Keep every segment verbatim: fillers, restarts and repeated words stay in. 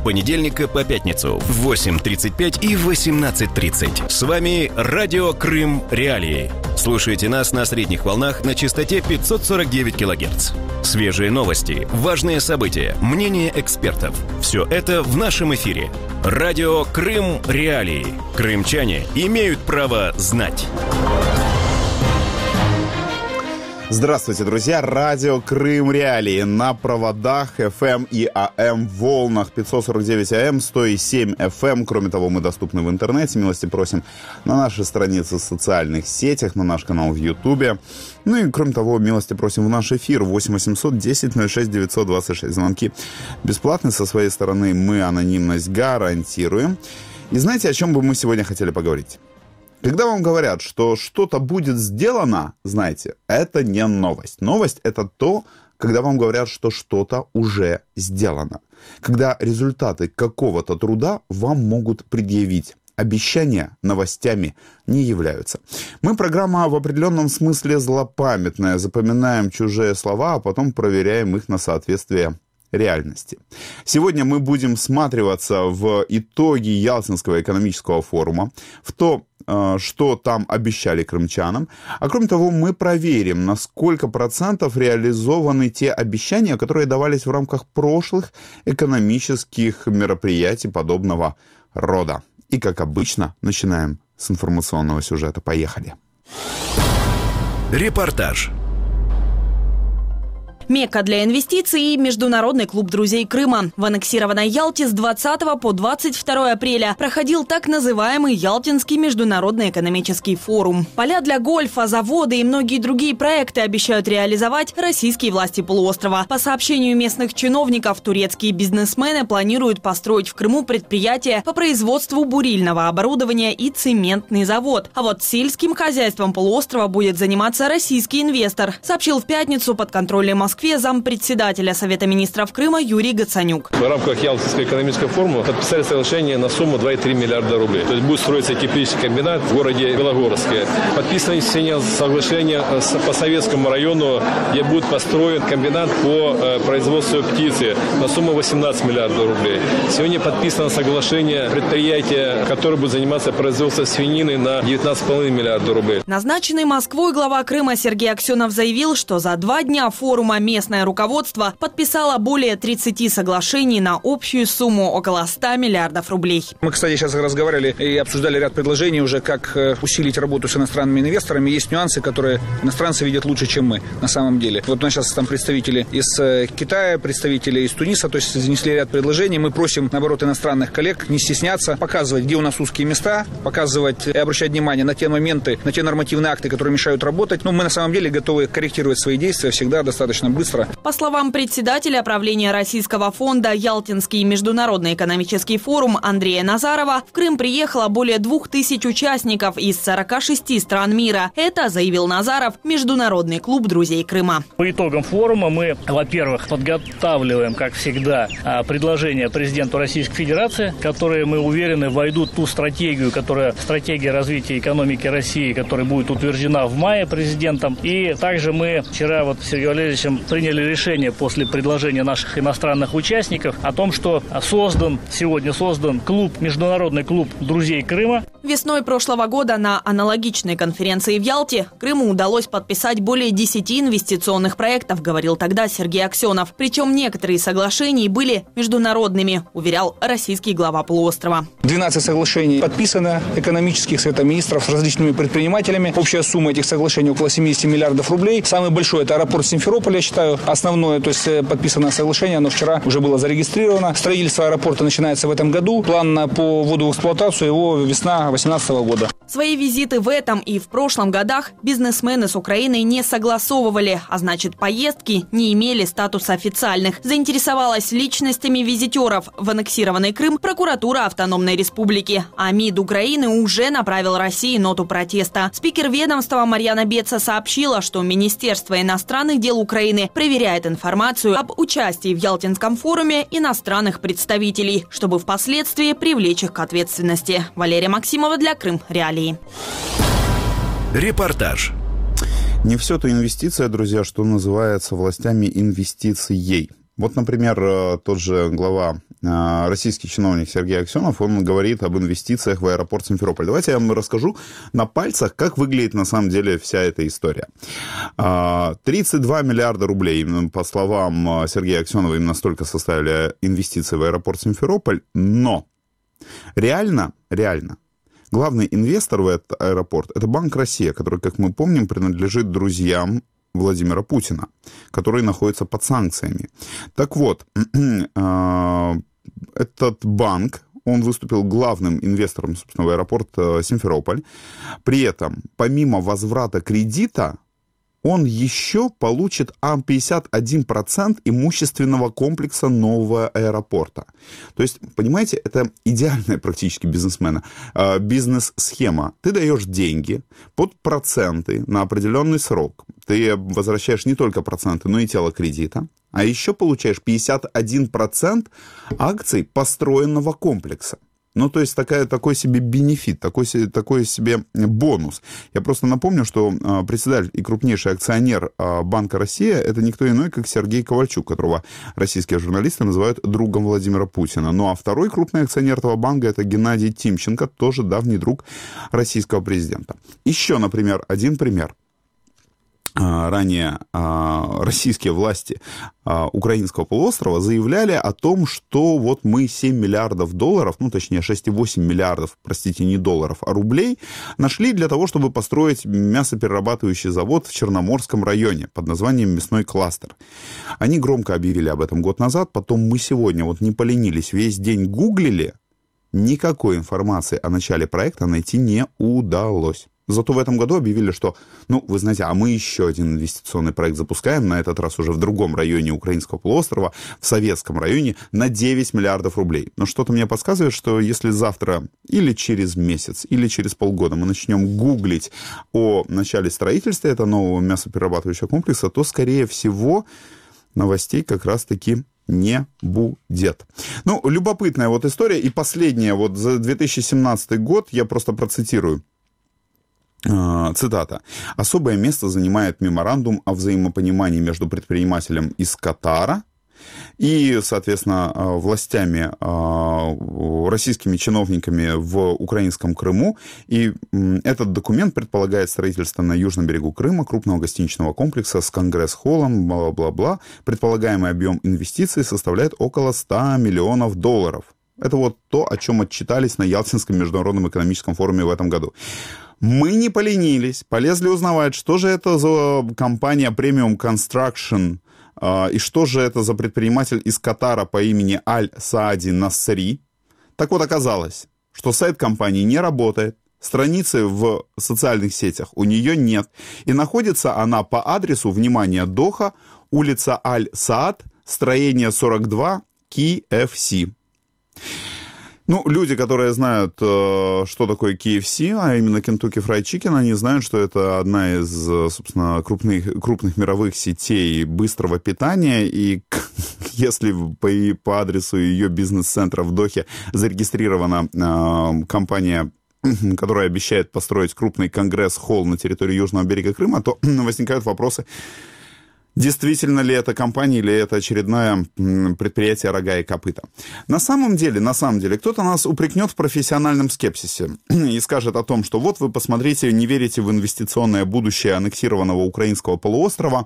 понедельника по пятницу в восемь тридцать пять и восемнадцать тридцать. С вами Радио Крым Реалии. Слушайте нас на средних волнах на частоте пятьсот сорок девять килогерц. Свежие новости, важные события, мнения экспертов. Все это в нашем эфире. Радио Крым Реалии. Крымчане имеют право знать. Здравствуйте, друзья! Радио Крым Реалии на проводах эф эм и а эм волнах пятьсот сорок девять а эм, сто семь эф эм. Кроме того, мы доступны в интернете. Милости просим на наши страницы в социальных сетях, на наш канал в Ютубе. Ну и, кроме того, милости просим в наш эфир восемь восемьсот десять ноль шесть девятьсот двадцать шесть. Звонки бесплатные. Со своей стороны мы анонимность гарантируем. И знаете, о чем бы мы сегодня хотели поговорить? Когда вам говорят, что что-то будет сделано, знаете, это не новость. Новость – это то, когда вам говорят, что что-то уже сделано. Когда результаты какого-то труда вам могут предъявить. Обещания новостями не являются. Мы программа в определенном смысле злопамятная. Запоминаем чужие слова, а потом проверяем их на соответствие реальности. Сегодня мы будем всматриваться в итоги Ялтинского экономического форума, в то, что там обещали крымчанам. А кроме того, мы проверим, на сколько процентов реализованы те обещания, которые давались в рамках прошлых экономических мероприятий подобного рода. И, как обычно, начинаем с информационного сюжета. Поехали. Репортаж. Мекка для инвестиций и Международный клуб друзей Крыма. В аннексированной Ялте с двадцатого по двадцать второе апреля проходил так называемый Ялтинский международный экономический форум. Поля для гольфа, заводы и многие другие проекты обещают реализовать российские власти полуострова. По сообщению местных чиновников, турецкие бизнесмены планируют построить в Крыму предприятие по производству бурильного оборудования и цементный завод. А вот сельским хозяйством полуострова будет заниматься российский инвестор, сообщил в пятницу под контролем Москвы зампредседателя Совета министров Крыма Юрий Гацанюк. В рамках Ялтинского экономического форума подписали соглашение на сумму два и три миллиарда рублей. То есть будет строиться кирпичный комбинат в городе Белогорске. Подписано соглашение по Советскому району, где будет построен комбинат по производству птицы на сумму восемнадцать миллиардов рублей. Сегодня подписано соглашение предприятия, которое будет заниматься производством свинины на девятнадцать целых пять десятых миллиарда рублей. Назначенный Москвой глава Крыма Сергей Аксенов заявил, что за два дня форума местное руководство подписало более тридцати соглашений на общую сумму около ста миллиардов рублей. Мы, кстати, сейчас разговаривали и обсуждали ряд предложений уже, как усилить работу с иностранными инвесторами. Есть нюансы, которые иностранцы видят лучше, чем мы на самом деле. Вот у нас сейчас там представители из Китая, представители из Туниса, то есть занесли ряд предложений. Мы просим, наоборот, иностранных коллег не стесняться, показывать, где у нас узкие места, показывать и обращать внимание на те моменты, на те нормативные акты, которые мешают работать. Но мы на самом деле готовы корректировать свои действия всегда достаточно быстро. По словам председателя правления Российского фонда «Ялтинский международный экономический форум» Андрея Назарова, в Крым приехало более двух тысяч участников из сорока шести стран мира. Это, заявил Назаров, Международный клуб друзей Крыма. По итогам форума мы, во-первых, подготавливаем, как всегда, предложения президенту Российской Федерации, которые, мы уверены, войдут в ту стратегию, которая стратегия развития экономики России, которая будет утверждена в мае президентом. И также мы вчера вот с Сергеем Валерьевичем приняли решение после предложения наших иностранных участников о том, что создан, сегодня создан клуб, международный клуб друзей Крыма. Весной прошлого года на аналогичной конференции в Ялте Крыму удалось подписать более десяти инвестиционных проектов, говорил тогда Сергей Аксенов. Причем некоторые соглашения были международными, уверял российский глава полуострова. двенадцать соглашений подписано экономических Совета министров с различными предпринимателями. Общая сумма этих соглашений около семидесяти миллиардов рублей. Самый большой – это аэропорт Симферополя, я считаю, основное, то есть подписанное соглашение, оно вчера уже было зарегистрировано. Строительство аэропорта начинается в этом году. План по вводу в эксплуатацию его весна две тысячи восемнадцатого года. Свои визиты в этом и в прошлом годах бизнесмены с Украиной не согласовывали, а значит, поездки не имели статуса официальных. Заинтересовалась личностями визитеров в аннексированный Крым прокуратура Автономной Республики. А МИД Украины уже направил России ноту протеста. Спикер ведомства Марьяна Беца сообщила, что Министерство иностранных дел Украины проверяет информацию об участии в Ялтинском форуме иностранных представителей, чтобы впоследствии привлечь их к ответственности. Валерия Максимова для Крым Реалии. Репортаж. Не все то инвестиция, друзья, что называется властями инвестицией. Вот, например, тот же глава российский чиновник Сергей Аксенов, он говорит об инвестициях в аэропорт Симферополь. Давайте я вам расскажу на пальцах, как выглядит на самом деле вся эта история. тридцать два миллиарда рублей, по словам Сергея Аксенова, именно столько составили инвестиции в аэропорт Симферополь, но реально, реально, главный инвестор в этот аэропорт – это Банк Россия, который, как мы помним, принадлежит друзьям Владимира Путина, который находится под санкциями. Так вот, этот банк, он выступил главным инвестором, собственно, в аэропорт Симферополь. При этом, помимо возврата кредита, он еще получит пятьдесят один процент имущественного комплекса нового аэропорта. То есть, понимаете, это идеальная практически бизнесмена, э, бизнес-схема. Ты даешь деньги под проценты на определенный срок. Ты возвращаешь не только проценты, но и тело кредита. А еще получаешь пятьдесят один процент акций построенного комплекса. Ну, то есть такая, такой себе бенефит, такой, такой себе бонус. Я просто напомню, что э, председатель и крупнейший акционер э, Банка Россия – это никто иной, как Сергей Ковальчук, которого российские журналисты называют другом Владимира Путина. Ну, а второй крупный акционер этого банка – это Геннадий Тимченко, тоже давний друг российского президента. Еще, например, один пример. Ранее российские власти украинского полуострова заявляли о том, что вот мы семь миллиардов долларов, ну, точнее, шесть целых восемь десятых миллиардов, простите, не долларов, а рублей, нашли для того, чтобы построить мясоперерабатывающий завод в Черноморском районе под названием «Мясной кластер». Они громко объявили об этом год назад, потом мы сегодня вот не поленились, весь день гуглили, никакой информации о начале проекта найти не удалось. Зато в этом году объявили, что, ну, вы знаете, а мы еще один инвестиционный проект запускаем, на этот раз уже в другом районе украинского полуострова, в Советском районе, на девять миллиардов рублей. Но что-то мне подсказывает, что если завтра или через месяц, или через полгода мы начнем гуглить о начале строительства этого нового мясоперерабатывающего комплекса, то, скорее всего, новостей как раз-таки не будет. Ну, любопытная вот история. И последняя, вот за две тысячи семнадцатый год, я просто процитирую. Цитата. «Особое место занимает меморандум о взаимопонимании между предпринимателем из Катара и, соответственно, властями, российскими чиновниками в украинском Крыму. И этот документ предполагает строительство на южном берегу Крыма крупного гостиничного комплекса с конгресс-холлом, бла-бла-бла. Предполагаемый объем инвестиций составляет около ста миллионов долларов». Это вот то, о чем отчитались на Ялтинском международном экономическом форуме в этом году. Мы не поленились, полезли узнавать, что же это за компания Premium Construction э, и что же это за предприниматель из Катара по имени Аль-Саади Насри. Так вот, оказалось, что сайт компании не работает, страницы в социальных сетях у нее нет, и находится она по адресу, внимание, Доха, улица Аль-Саад, строение сорок два, кей эф си. Ну, люди, которые знают, что такое кей эф си, а именно Kentucky Fried Chicken, они знают, что это одна из, собственно, крупных, крупных мировых сетей быстрого питания, и если по, по адресу ее бизнес-центра в Дохе зарегистрирована э, компания, которая обещает построить крупный конгресс-холл на территории Южного берега Крыма, то возникают вопросы, действительно ли это компания или это очередное предприятие «Рога и копыта». На самом деле, на самом деле, кто-то нас упрекнет в профессиональном скепсисе и скажет о том, что вот вы посмотрите, не верите в инвестиционное будущее аннексированного украинского полуострова,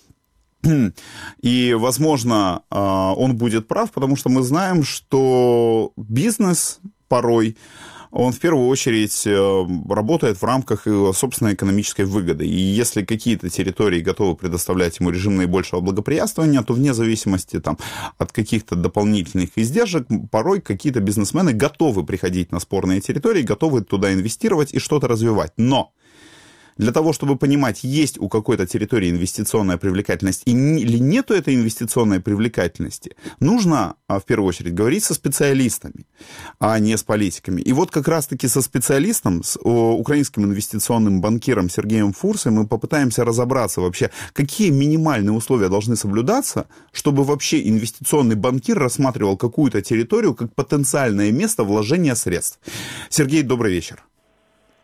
и, возможно, он будет прав, потому что мы знаем, что бизнес порой... он в первую очередь работает в рамках собственной экономической выгоды. И если какие-то территории готовы предоставлять ему режим наибольшего благоприятствования, то вне зависимости там, от каких-то дополнительных издержек, порой какие-то бизнесмены готовы приходить на спорные территории, готовы туда инвестировать и что-то развивать. Но для того, чтобы понимать, есть у какой-то территории инвестиционная привлекательность или нету этой инвестиционной привлекательности, нужно, в первую очередь, говорить со специалистами, а не с политиками. И вот как раз-таки со специалистом, с украинским инвестиционным банкиром Сергеем Фурсой мы попытаемся разобраться вообще, какие минимальные условия должны соблюдаться, чтобы вообще инвестиционный банкир рассматривал какую-то территорию как потенциальное место вложения средств. Сергей, добрый вечер.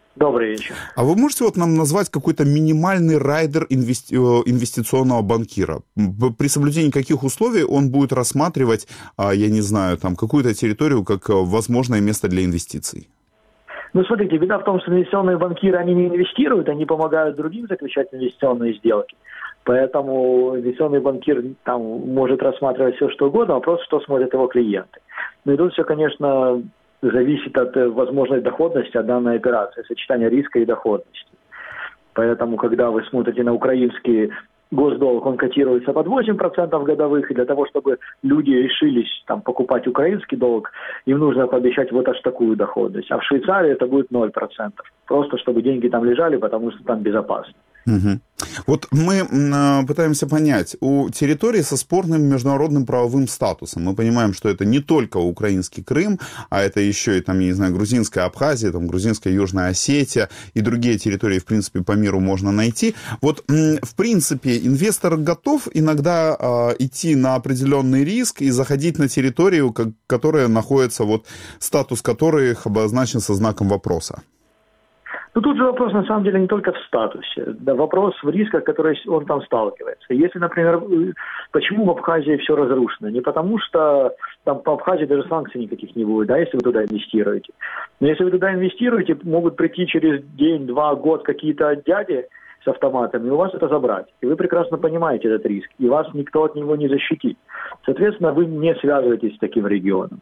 Добрый вечер. А вы можете вот нам назвать какой-то минимальный райдер инвести... инвестиционного банкира? При соблюдении каких условий он будет рассматривать, я не знаю, там какую-то территорию как возможное место для инвестиций? Ну, смотрите, беда в том, что инвестиционные банкиры, они не инвестируют, они помогают другим заключать инвестиционные сделки. Поэтому инвестиционный банкир там может рассматривать все, что угодно, вопрос, что смотрят его клиенты. Ну и тут все, конечно, зависит от возможной доходности от данной операции, сочетания риска и доходности. Поэтому, когда вы смотрите на украинский госдолг, он котируется под восемь процентов годовых, и для того, чтобы люди решились там, покупать украинский долг, им нужно пообещать вот аж такую доходность. А в Швейцарии это будет ноль процентов. Просто чтобы деньги там лежали, потому что там безопасно. Угу. Вот мы э, пытаемся понять, у территории со спорным международным правовым статусом, мы понимаем, что это не только украинский Крым, а это еще и, там, я не знаю, грузинская Абхазия, там, грузинская Южная Осетия и другие территории, в принципе, по миру можно найти. Вот, э, в принципе, инвестор готов иногда э, идти на определенный риск и заходить на территорию, как, которая находится, вот, статус которых обозначен со знаком вопроса. Ну, тут же вопрос, на самом деле, не только в статусе. Да, вопрос в рисках, которые он там сталкивается. Если, например, почему в Абхазии все разрушено? Не потому, что там по Абхазии даже санкций никаких не будет, да, если вы туда инвестируете. Но если вы туда инвестируете, могут прийти через день, два, год какие-то дяди с автоматами, и у вас это забрать. И вы прекрасно понимаете этот риск, и вас никто от него не защитит. Соответственно, вы не связываетесь с таким регионом.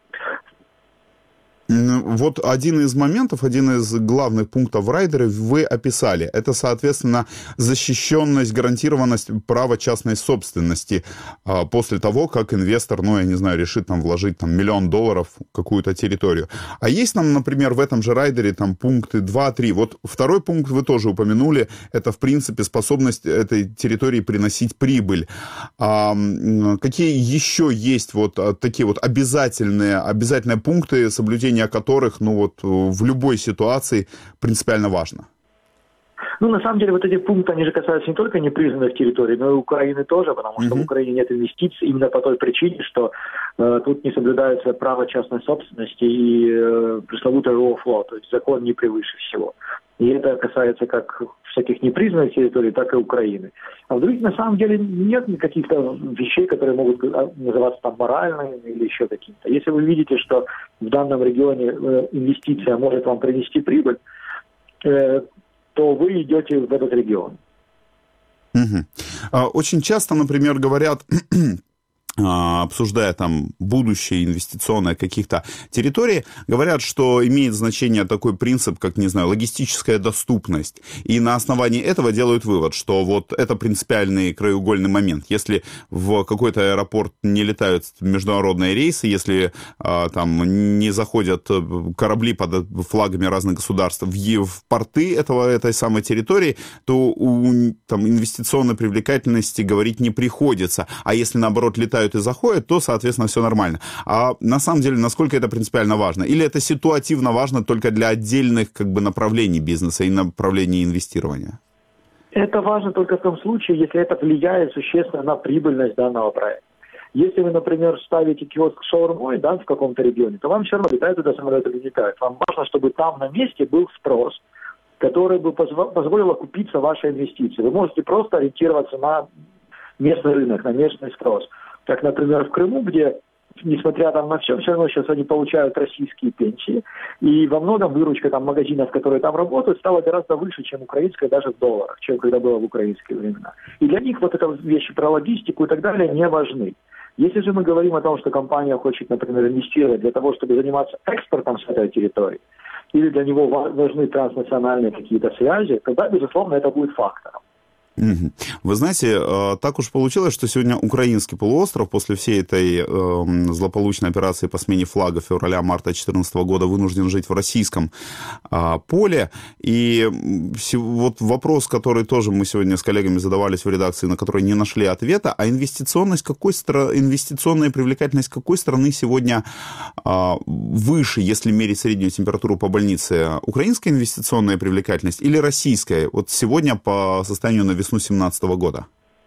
Вот один из моментов, один из главных пунктов райдера вы описали. Это, соответственно, защищенность, гарантированность права частной собственности а, после того, как инвестор, ну, я не знаю, решит там вложить там миллион долларов в какую-то территорию. А есть нам, например, в этом же райдере там пункты два, три. Вот второй пункт вы тоже упомянули. Это, в принципе, способность этой территории приносить прибыль. А, какие еще есть вот такие вот обязательные, обязательные пункты соблюдения о которых, ну вот, в любой ситуации принципиально важно? Ну, на самом деле, вот эти пункты, они же касаются не только непризнанных территорий, но и Украины тоже, потому что mm-hmm. в Украине нет инвестиций именно по той причине, что э, тут не соблюдается право частной собственности и э, пресловутый rule of law, то есть закон не превыше всего. И это касается как всяких непризнанных территорий, так и Украины. А в других, на самом деле, нет каких-то вещей, которые могут называться там моральными или еще какими-то. Если вы видите, что в данном регионе инвестиция может вам принести прибыль, то вы идете в этот регион. Угу. Очень часто, например, говорят... обсуждая там будущее инвестиционное каких-то территорий, говорят, что имеет значение такой принцип, как, не знаю, логистическая доступность. И на основании этого делают вывод, что вот это принципиальный краеугольный момент. Если в какой-то аэропорт не летают международные рейсы, если а, там не заходят корабли под флагами разных государств в, в порты этого, этой самой территории, то у там, инвестиционной привлекательности говорить не приходится. А если, наоборот, летают и заходят, то, соответственно, все нормально. А на самом деле, насколько это принципиально важно? Или это ситуативно важно только для отдельных как бы направлений бизнеса и направлений инвестирования? Это важно только в том случае, если это влияет существенно на прибыльность данного проекта. Если вы, например, ставите киоск с шаурмой, да, в каком-то регионе, то вам все равно летают туда самолеты, или летают. Вам важно, чтобы там на месте был спрос, который бы позволил окупиться вашей инвестиции. Вы можете просто ориентироваться на местный рынок, на местный спрос. Как, например, в Крыму, где, несмотря там на все, все равно сейчас они получают российские пенсии, и во многом выручка там магазинов, которые там работают, стала гораздо выше, чем украинская, даже в долларах, чем когда было в украинские времена. И для них вот эта вещи про логистику и так далее не важны. Если же мы говорим о том, что компания хочет, например, инвестировать для того, чтобы заниматься экспортом с этой территории, или для него важны транснациональные какие-то связи, тогда, безусловно, это будет фактором. Вы знаете, так уж получилось, что сегодня украинский полуостров после всей этой э, злополучной операции по смене флага февраля-марта две тысячи четырнадцатого года вынужден жить в российском э, поле. И вот вопрос, который тоже мы сегодня с коллегами задавались в редакции, на который не нашли ответа, а инвестиционность какой стра... инвестиционная привлекательность какой страны сегодня э, выше, если мерить среднюю температуру по больнице? Украинская инвестиционная привлекательность или российская? Вот сегодня по состоянию на весну две тысячи семнадцатого года.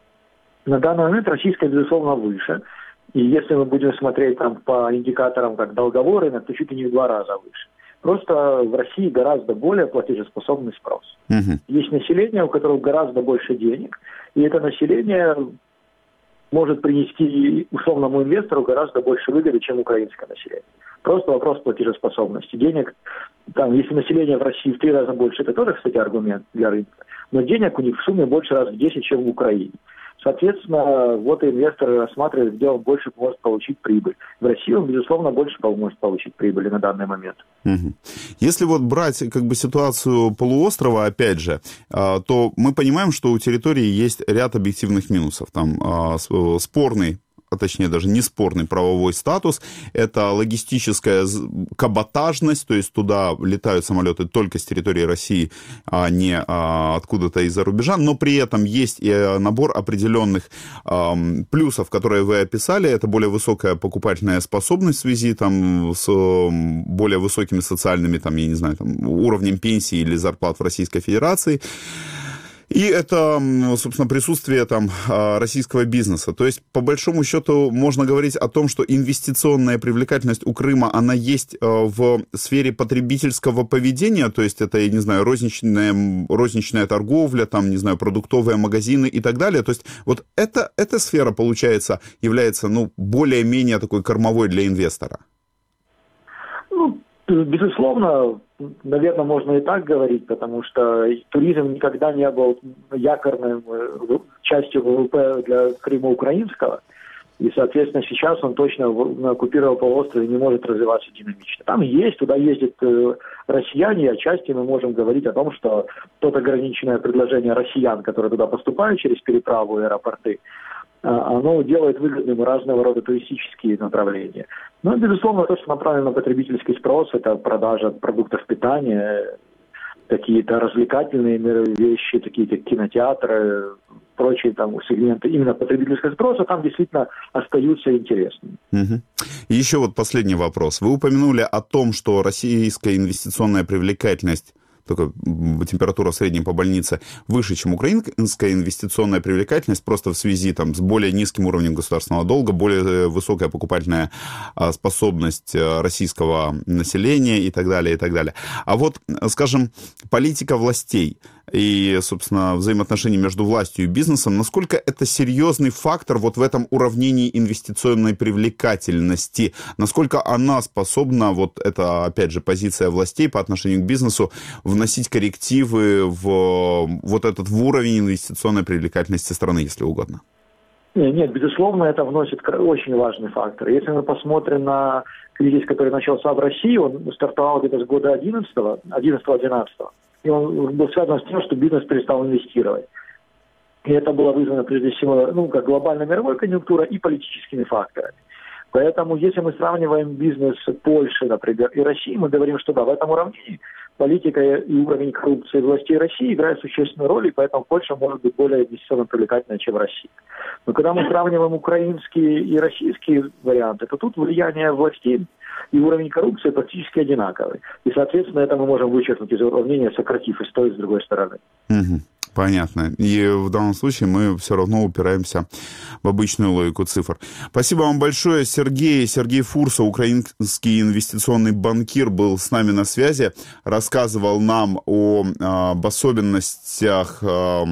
На данный момент российская, безусловно, выше. И если мы будем смотреть там по индикаторам, как долговой рынок, то чуть ли не в два раза выше. Просто в России гораздо более платежеспособный спрос. Угу. Есть население, у которого гораздо больше денег, и это население может принести условному инвестору гораздо больше выгоды, чем украинское население. Просто вопрос платежеспособности. Денег, там, если население в России в три раза больше, это тоже, кстати, аргумент для рынка, но денег у них в сумме больше раз в десять, чем в Украине. Соответственно, вот инвесторы рассматривают, где он больше может получить прибыль. В России он, безусловно, больше может получить прибыли на данный момент. Угу. Если вот брать как бы ситуацию полуострова, опять же, то мы понимаем, что у территории есть ряд объективных минусов. Там спорный, а точнее даже не спорный правовой статус, это логистическая каботажность, то есть туда летают самолеты только с территории России, а не а, откуда-то из-за рубежа, но при этом есть и набор определенных а, плюсов, которые вы описали, это более высокая покупательная способность в связи там, с более высокими социальными, там, я не знаю, там, уровнем пенсии или зарплат в Российской Федерации. И это, собственно, присутствие там российского бизнеса. То есть, по большому счету, можно говорить о том, что инвестиционная привлекательность у Крыма, она есть в сфере потребительского поведения, то есть это, я не знаю, розничная, розничная торговля, там, не знаю, продуктовые магазины и так далее. То есть вот это, эта сфера, получается, является, ну, более-менее такой кормовой для инвестора. Ну, безусловно, наверное, можно и так говорить, потому что туризм никогда не был якорной частью ВВП для Крыма украинского, и, соответственно, сейчас он точно на оккупированном полуострове не может развиваться динамично. Там есть, туда ездят россияне, и отчасти мы можем говорить о том, что тот ограниченное предложение россиян, которые туда поступают через переправу и аэропорты, оно делает выгодным разного рода туристические направления. Ну, безусловно, то, что направлено на потребительский спрос, это продажа продуктов питания, какие-то развлекательные вещи, такие как кинотеатры, прочие там сегменты именно потребительского спроса, там действительно остаются интересными. Угу. И еще вот последний вопрос. Вы упомянули о том, что российская инвестиционная привлекательность, только температура в среднем по больнице выше, чем украинская инвестиционная привлекательность, просто в связи там, с более низким уровнем государственного долга, более высокая покупательная способность российского населения и так далее, и так далее. А вот, скажем, политика властей и, собственно, взаимоотношения между властью и бизнесом, насколько это серьезный фактор вот в этом уравнении инвестиционной привлекательности, насколько она способна, вот это, опять же, позиция властей по отношению к бизнесу, вносить коррективы в вот этот в уровень инвестиционной привлекательности страны, если угодно? Нет, нет, безусловно, это вносит очень важный фактор. Если мы посмотрим на кризис, который начался в России, он стартовал где-то с года одиннадцатого, одиннадцатого-двенадцатого. И он был связан с тем, что бизнес перестал инвестировать. И это было вызвано, прежде всего, ну, как глобальной мировой конъюнктурой и политическими факторами. Поэтому, если мы сравниваем бизнес Польши, например, и России, мы говорим, что да, в этом уравнении политика и уровень коррупции властей России играют существенную роль, и поэтому Польша может быть более инвестиционно привлекательной, чем Россия. Но когда мы сравниваем украинские и российские варианты, то тут влияние властей и уровень коррупции практически одинаковый. И, соответственно, это мы можем вычеркнуть из уравнения, сократив и с той, и с другой стороны. Угу. Понятно. И в данном случае мы все равно упираемся в обычную логику цифр. Спасибо вам большое, Сергей. Сергей Фурса, украинский инвестиционный банкир, был с нами на связи, рассказывал нам о, об особенностях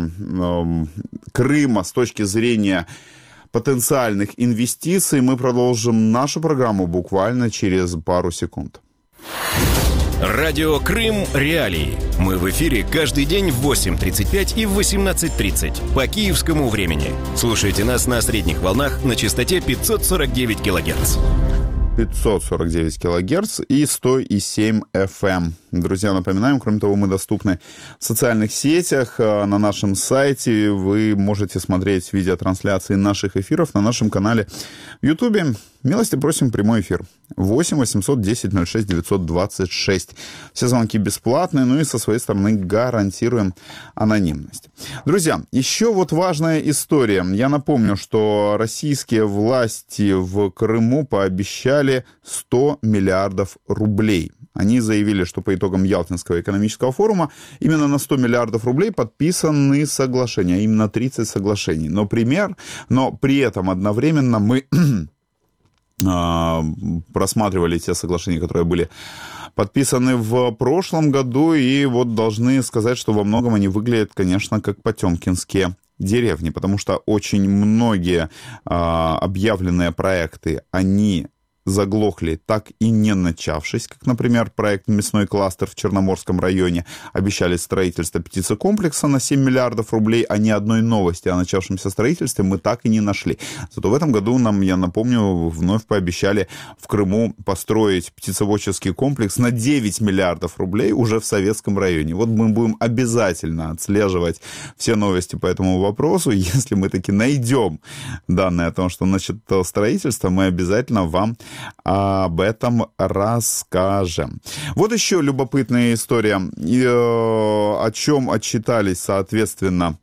Крыма с точки зрения потенциальных инвестиций. Мы продолжим нашу программу буквально через пару секунд. Радио Крым Реалии. Мы в эфире каждый день в восемь тридцать пять и в восемнадцать тридцать по киевскому времени. Слушайте нас на средних волнах на частоте пятьсот сорок девять килогерц. пятьсот сорок девять килогерц и сто семь эф эм. Друзья, напоминаем, кроме того, мы доступны в социальных сетях, на нашем сайте. Вы можете смотреть видеотрансляции наших эфиров на нашем канале в Ютубе. Милости просим, прямой эфир. восемь восемьсот десять ноль шесть девятьсот двадцать шесть. Все звонки бесплатные, ну и со своей стороны гарантируем анонимность. Друзья, еще вот важная история. Я напомню, что российские власти в Крыму пообещали сто миллиардов рублей. Они заявили, что по итогам Ялтинского экономического форума именно на сто миллиардов рублей подписаны соглашения, а именно тридцать соглашений. Но, пример, но при этом одновременно мы просматривали те соглашения, которые были подписаны в прошлом году, и вот должны сказать, что во многом они выглядят, конечно, как потемкинские деревни, потому что очень многие а, объявленные проекты, они заглохли, так и не начавшись, как, например, проект «Мясной кластер» в Черноморском районе. Обещали строительство птицекомплекса на семь миллиардов рублей, а ни одной новости о начавшемся строительстве мы так и не нашли. Зато в этом году нам, я напомню, вновь пообещали в Крыму построить птицеводческий комплекс на девять миллиардов рублей уже в Советском районе. Вот мы будем обязательно отслеживать все новости по этому вопросу. Если мы таки найдем данные о том, что начато строительство, мы обязательно вам об этом расскажем. Вот еще любопытная история, о чем отчитались, соответственно,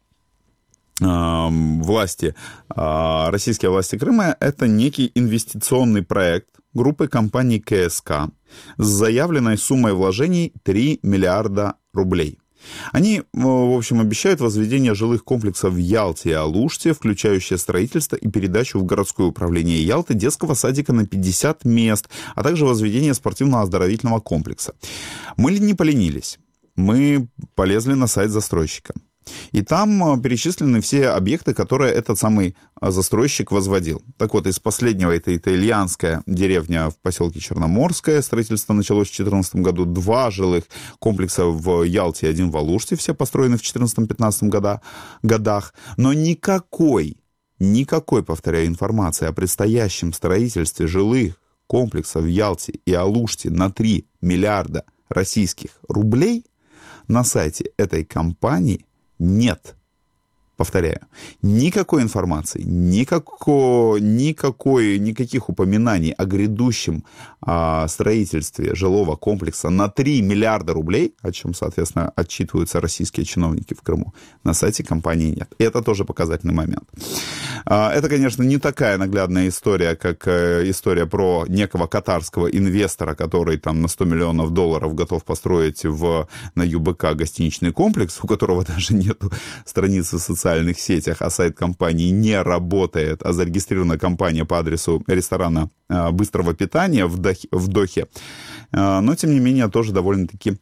власти, российские власти Крыма. Это некий инвестиционный проект группы компаний КСК с заявленной суммой вложений три миллиарда рублей. Они, в общем, обещают возведение жилых комплексов в Ялте и Алуште, включающее строительство и передачу в городское управление Ялты детского садика на пятьдесят мест, а также возведение спортивно-оздоровительного комплекса. Мы не поленились. Мы полезли на сайт застройщика. И там перечислены все объекты, которые этот самый застройщик возводил. Так вот, из последнего это итальянская деревня в поселке Черноморское. Строительство началось в две тысячи четырнадцатом году. Два жилых комплекса в Ялте и один в Алуште. Все построены в две тысячи четырнадцатом-пятнадцатом годах. Но никакой, никакой, повторяю, информации о предстоящем строительстве жилых комплексов в Ялте и Алуште на три миллиарда российских рублей на сайте этой компании нет. Повторяю, никакой информации, никакой, никакой, никаких упоминаний о грядущем а, строительстве жилого комплекса на три миллиарда рублей, о чем, соответственно, отчитываются российские чиновники в Крыму, на сайте компании нет. И это тоже показательный момент. А, это, конечно, не такая наглядная история, как э, история про некого катарского инвестора, который там на сто миллионов долларов готов построить в, на ЮБК гостиничный комплекс, у которого даже нету страницы в социальных социальных сетях, а сайт компании не работает, а зарегистрирована компания по адресу ресторана быстрого питания в Дохе, в Дохе. Но, тем не менее, тоже довольно-таки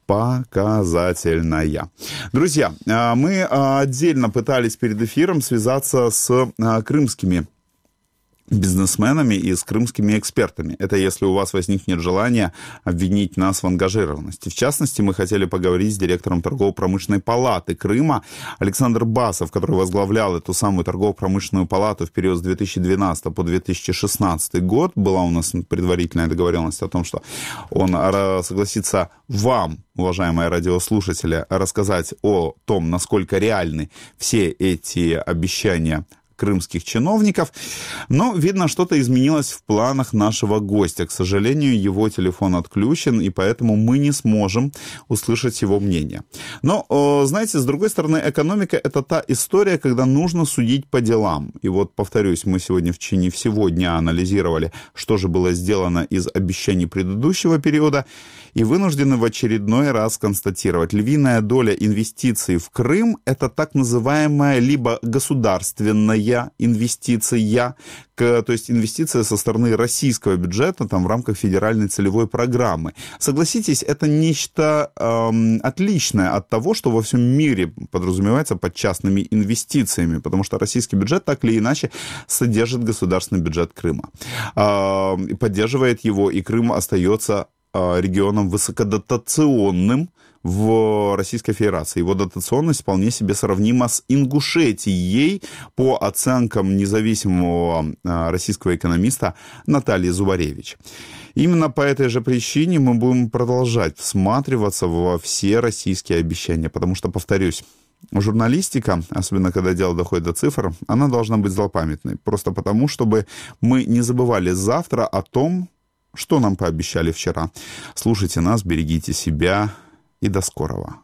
показательная. Друзья, мы отдельно пытались перед эфиром связаться с крымскими бизнесменами и с крымскими экспертами. Это если у вас возникнет желание обвинить нас в ангажированности. В частности, мы хотели поговорить с директором торгово-промышленной палаты Крыма Александр Басов, который возглавлял эту самую торгово-промышленную палату в период с две тысячи двенадцатого по две тысячи шестнадцатый год. Была у нас предварительная договоренность о том, что он согласится вам, уважаемые радиослушатели, рассказать о том, насколько реальны все эти обещания крымских чиновников, но, видно, что-то изменилось в планах нашего гостя. К сожалению, его телефон отключен, и поэтому мы не сможем услышать его мнение. Но, знаете, с другой стороны, экономика – это та история, когда нужно судить по делам. И вот, повторюсь, мы сегодня в течение всего дня анализировали, что же было сделано из обещаний предыдущего периода, и вынуждены в очередной раз констатировать, львиная доля инвестиций в Крым – это так называемая либо государственная инвестиция, то есть инвестиция со стороны российского бюджета там, в рамках федеральной целевой программы. Согласитесь, это нечто эм, отличное от того, что во всем мире подразумевается под частными инвестициями, потому что российский бюджет так или иначе содержит государственный бюджет Крыма, э, поддерживает его, и Крым остается э, регионом высокодотационным в Российской Федерации. Его дотационность вполне себе сравнима с Ингушетией по оценкам независимого российского экономиста Натальи Зубаревич. Именно по этой же причине мы будем продолжать всматриваться во все российские обещания, потому что, повторюсь, журналистика, особенно когда дело доходит до цифр, она должна быть злопамятной. Просто потому, чтобы мы не забывали завтра о том, что нам пообещали вчера. Слушайте нас, берегите себя. И до скорого.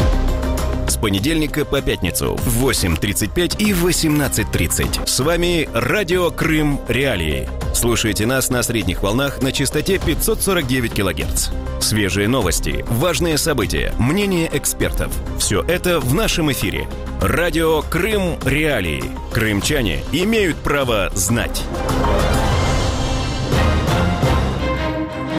С понедельника по пятницу в восемь тридцать пять и восемнадцать тридцать. С вами Радио Крым Реалии. Слушайте нас на средних волнах на частоте пятьсот сорок девять килогерц. Свежие новости, важные события, мнения экспертов. Все это в нашем эфире. Радио Крым Реалии. Крымчане имеют право знать.